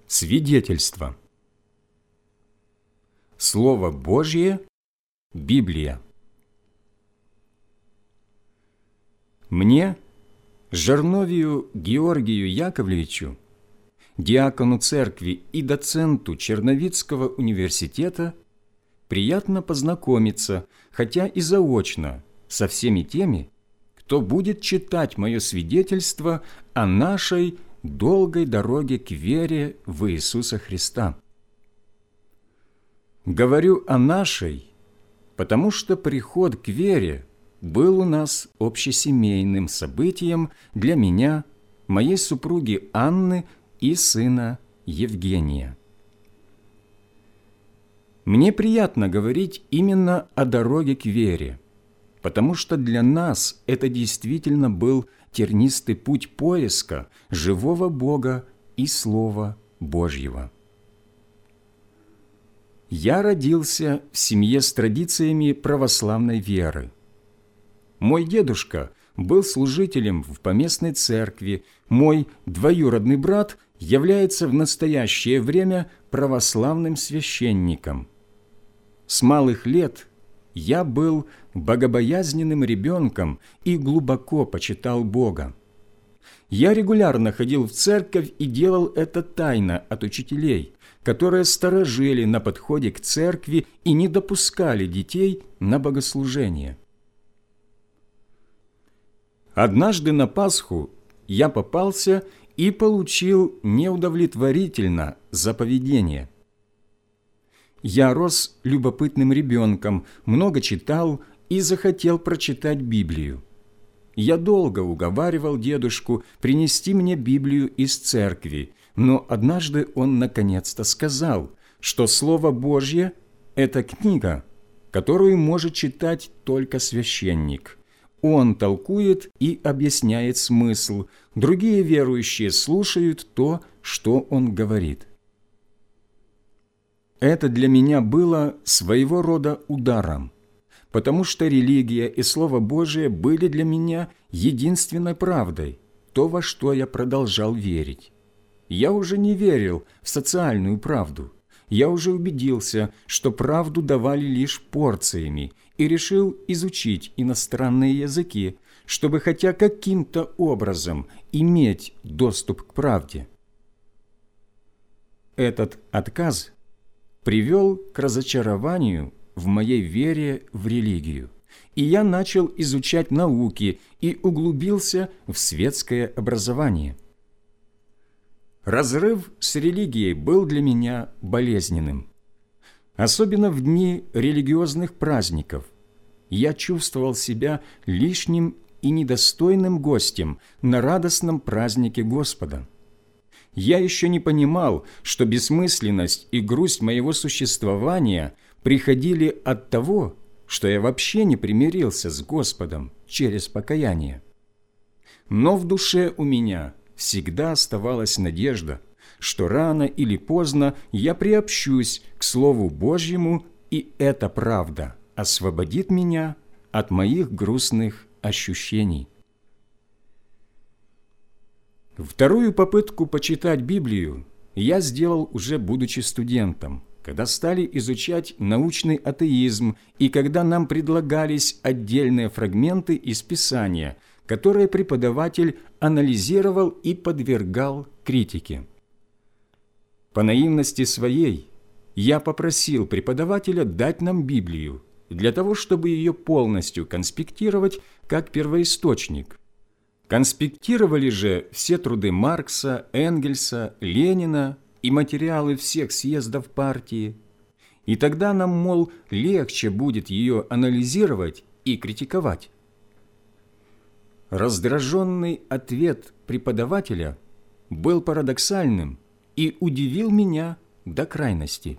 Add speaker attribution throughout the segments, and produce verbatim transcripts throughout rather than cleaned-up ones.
Speaker 1: Свидетельство. Слово Божье – Библия. Мне, Жарновию Георгию Яковлевичу, диакону церкви и доценту Черновицкого университета, приятно познакомиться, хотя и заочно, со всеми теми, кто будет читать мое свидетельство о нашей долгой дороге к вере в Иисуса Христа. Говорю о нашей, потому что приход к вере был у нас общесемейным событием для меня, моей супруги Анны и сына Евгения. Мне приятно говорить именно о дороге к вере, потому что для нас это действительно был тернистый путь поиска живого Бога и Слова Божьего. Я родился в семье с традициями православной веры. Мой дедушка был служителем в поместной церкви, мой двоюродный брат является в настоящее время православным священником. С малых лет я был богобоязненным ребенком и глубоко почитал Бога. Я регулярно ходил в церковь и делал это тайно от учителей, которые сторожили на подходе к церкви и не допускали детей на богослужение. Однажды на Пасху я попался и получил неудовлетворительно за поведение. Я рос любопытным ребенком, много читал и захотел прочитать Библию. Я долго уговаривал дедушку принести мне Библию из церкви, но однажды он наконец-то сказал, что Слово Божье – это книга, которую может читать только священник. Он толкует и объясняет смысл, другие верующие слушают то, что он говорит. Это для меня было своего рода ударом, потому что религия и Слово Божие были для меня единственной правдой, то, во что я продолжал верить. Я уже не верил в социальную правду. Я уже убедился, что правду давали лишь порциями, и решил изучить иностранные языки, чтобы хотя каким-то образом иметь доступ к правде. Этот отказ привел к разочарованию в моей вере в религию, и я начал изучать науки и углубился в светское образование. Разрыв с религией был для меня болезненным. Особенно в дни религиозных праздников я чувствовал себя лишним и недостойным гостем на радостном празднике Господа. Я еще не понимал, что бессмысленность и грусть моего существования приходили от того, что я вообще не примирился с Господом через покаяние. Но в душе у меня всегда оставалась надежда, что рано или поздно я приобщусь к Слову Божьему, и эта правда освободит меня от моих грустных ощущений. Вторую попытку почитать Библию я сделал уже будучи студентом, когда стали изучать научный атеизм и когда нам предлагались отдельные фрагменты из Писания, которые преподаватель анализировал и подвергал критике. По наивности своей я попросил преподавателя дать нам Библию для того, чтобы ее полностью конспектировать как первоисточник. Конспектировали же все труды Маркса, Энгельса, Ленина и материалы всех съездов партии. И тогда нам, мол, легче будет ее анализировать и критиковать. Раздраженный ответ преподавателя был парадоксальным и удивил меня до крайности.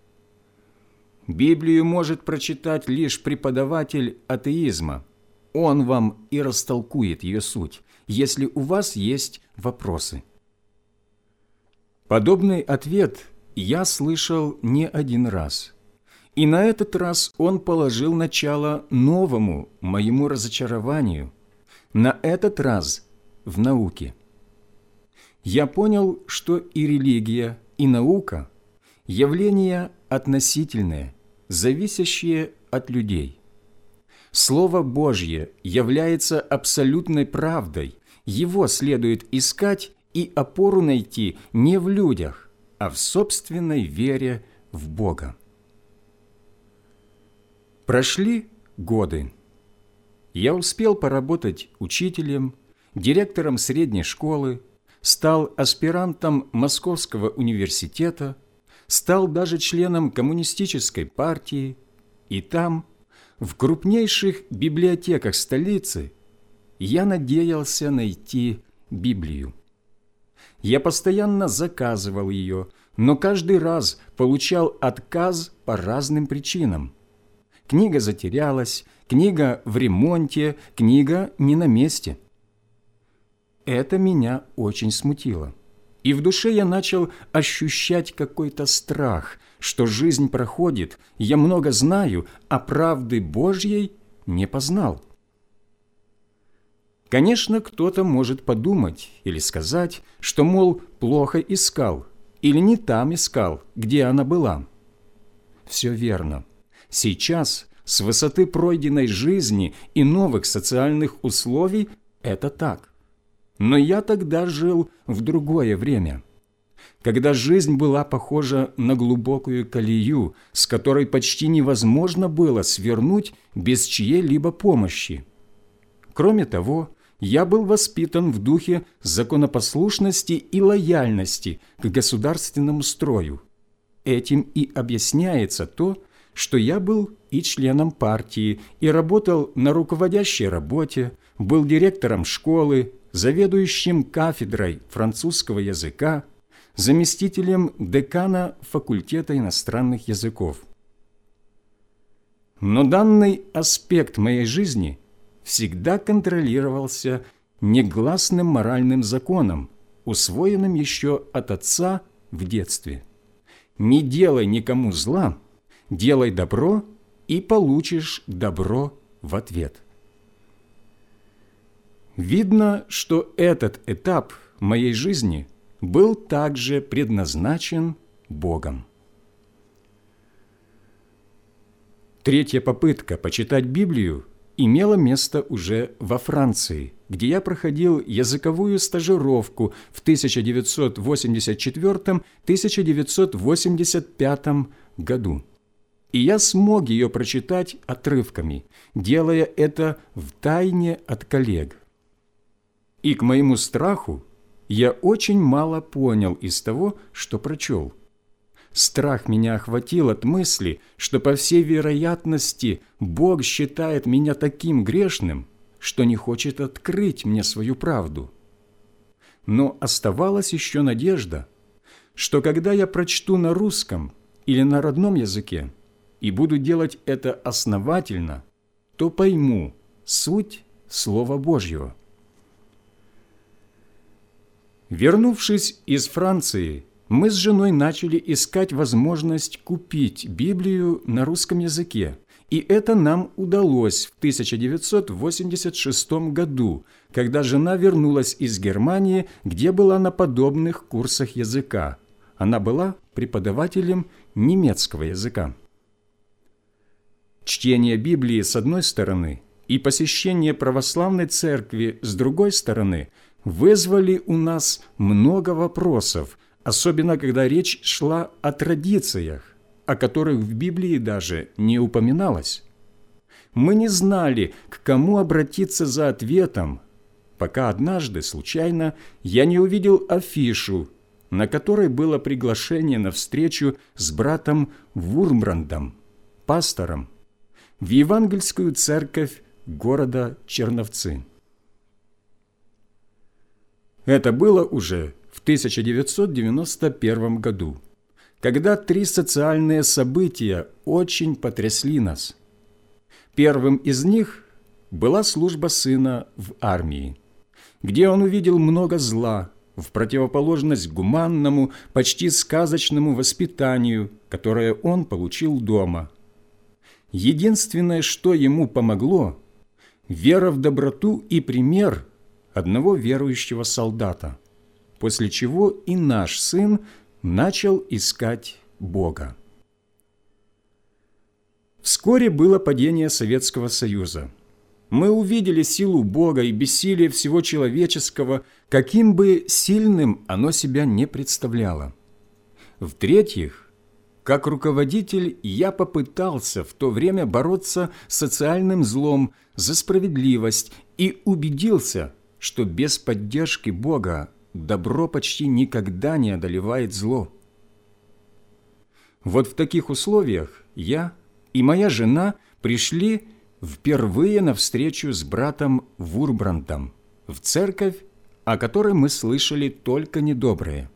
Speaker 1: Библию может прочитать лишь преподаватель атеизма. Он вам и растолкует ее суть, если у вас есть вопросы. Подобный ответ я слышал не один раз. И на этот раз он положил начало новому моему разочарованию, на этот раз в науке. Я понял, что и религия, и наука – явления относительные, зависящие от людей. Слово Божье является абсолютной правдой, его следует искать и опору найти не в людях, а в собственной вере в Бога. Прошли годы. Я успел поработать учителем, директором средней школы, стал аспирантом Московского университета, стал даже членом коммунистической партии, и там, в крупнейших библиотеках столицы, я надеялся найти Библию. Я постоянно заказывал ее, но каждый раз получал отказ по разным причинам. Книга затерялась, книга в ремонте, книга не на месте. Это меня очень смутило. И в душе я начал ощущать какой-то страх, что жизнь проходит, я много знаю, а правды Божьей не познал. Конечно, кто-то может подумать или сказать, что, мол, плохо искал или не там искал, где она была. Все верно. Сейчас, с высоты пройденной жизни и новых социальных условий, это так. Но я тогда жил в другое время, когда жизнь была похожа на глубокую колею, с которой почти невозможно было свернуть без чьей-либо помощи. Кроме того, я был воспитан в духе законопослушности и лояльности к государственному строю. Этим и объясняется то, что я был и членом партии, и работал на руководящей работе, был директором школы, заведующим кафедрой французского языка, заместителем декана факультета иностранных языков. Но данный аспект моей жизни всегда контролировался негласным моральным законом, усвоенным еще от отца в детстве. «Не делай никому зла, делай добро, и получишь добро в ответ». Видно, что этот этап моей жизни был также предназначен Богом. Третья попытка почитать Библию имела место уже во Франции, где я проходил языковую стажировку в тысяча девятьсот восемьдесят четвёртом — тысяча девятьсот восемьдесят пятом году. И я смог ее прочитать отрывками, делая это втайне от коллег. И к моему страху я очень мало понял из того, что прочел. Страх меня охватил от мысли, что, по всей вероятности, Бог считает меня таким грешным, что не хочет открыть мне свою правду. Но оставалась еще надежда, что когда я прочту на русском или на родном языке и буду делать это основательно, то пойму суть Слова Божьего. Вернувшись из Франции, мы с женой начали искать возможность купить Библию на русском языке, и это нам удалось в тысяча девятьсот восемьдесят шестом году, когда жена вернулась из Германии, где была на подобных курсах языка. Она была преподавателем немецкого языка. Чтение Библии с одной стороны и посещение православной церкви с другой стороны вызвали у нас много вопросов, особенно когда речь шла о традициях, о которых в Библии даже не упоминалось. Мы не знали, к кому обратиться за ответом, пока однажды, случайно, я не увидел афишу, на которой было приглашение на встречу с братом Вурмбрандом, пастором, в Евангельскую церковь города Черновцы. Это было уже в тысяча девятьсот девяносто первом году, когда три социальные события очень потрясли нас. Первым из них была служба сына в армии, где он увидел много зла в противоположность гуманному, почти сказочному воспитанию, которое он получил дома. Единственное, что ему помогло – вера в доброту и пример одного верующего солдата, после чего и наш сын начал искать Бога. Вскоре было падение Советского Союза. Мы увидели силу Бога и бессилие всего человеческого, каким бы сильным оно себя не представляло. В-третьих, как руководитель я попытался в то время бороться с социальным злом за справедливость и убедился, что без поддержки Бога добро почти никогда не одолевает зло. Вот в таких условиях я и моя жена пришли впервые на встречу с братом Вурбрандом в церковь, о которой мы слышали только недоброе.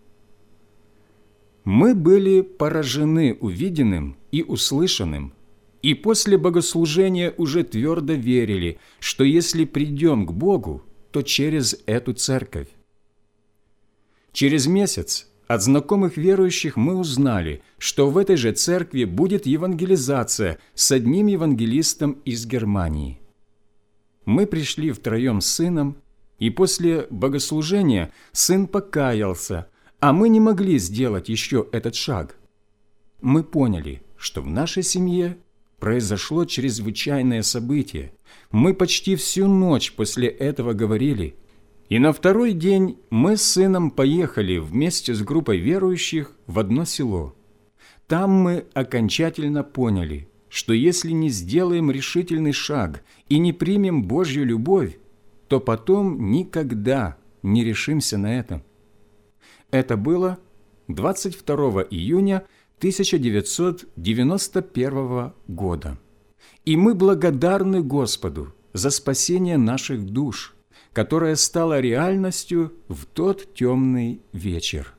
Speaker 1: Мы были поражены увиденным и услышанным, и после богослужения уже твердо верили, что если придем к Богу, то через эту церковь. Через месяц от знакомых верующих мы узнали, что в этой же церкви будет евангелизация с одним евангелистом из Германии. Мы пришли втроем с сыном, и после богослужения сын покаялся, а мы не могли сделать еще этот шаг. Мы поняли, что в нашей семье произошло чрезвычайное событие. Мы почти всю ночь после этого говорили, и на второй день мы с сыном поехали вместе с группой верующих в одно село. Там мы окончательно поняли, что если не сделаем решительный шаг и не примем Божью любовь, то потом никогда не решимся на это. Это было двадцать второго июня тысяча девятьсот девяносто первого года. И мы благодарны Господу за спасение наших душ, которое стало реальностью в тот темный вечер.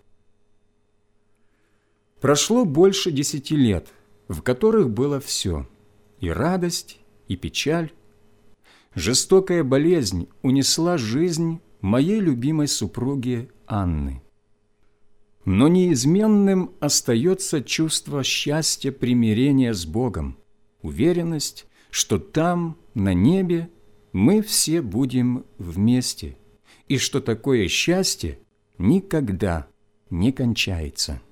Speaker 1: Прошло больше десяти лет, в которых было все – и радость, и печаль. Жестокая болезнь унесла жизнь моей любимой супруги Анны. Но неизменным остается чувство счастья примирения с Богом, уверенность, что там, на небе, мы все будем вместе, и что такое счастье никогда не кончается.